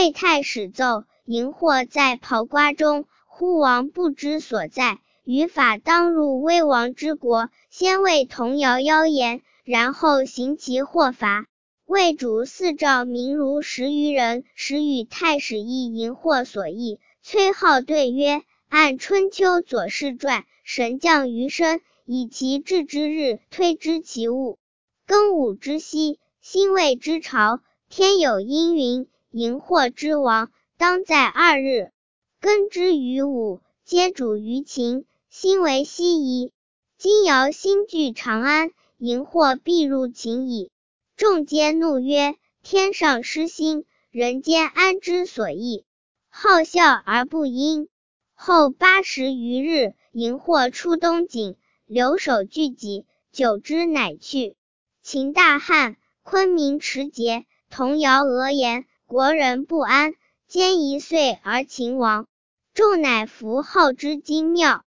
魏太史奏，荧惑在庖瓜中，忽王不知所在，于法当入魏王之国，先为童谣妖言，然后行其祸罚。魏主赐诏民如10余人，使与太史议荧惑所议。崔颢对曰：按春秋左氏传，神降于身，以其至之日，推知其物。庚午之夕，辛未之朝，天有阴云，荧惑之亡，当在2日。庚之于午，皆主于秦，辛为西夷。今尧新据长安，荧惑必入秦矣。众皆怒曰：天上失星，人间安之所意？好笑而不应。后80余日，荧惑出东井，留守具己，久之乃去。秦大旱，昆明持节，童谣讹言，国人不安，坚1岁而秦亡。众乃服后之精妙。